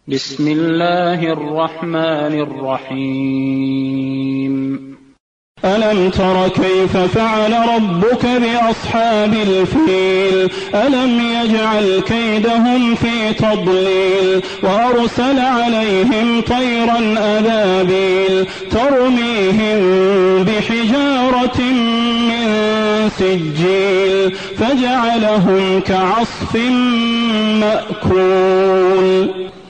بسم الله الرحمن الرحيم ألم تر كيف فعل ربك بأصحاب الفيل ألم يجعل كيدهم في تضليل وأرسل عليهم طيرا أبابيل ترميهم بحجارة من سجيل فجعلهم كعصف مأكول.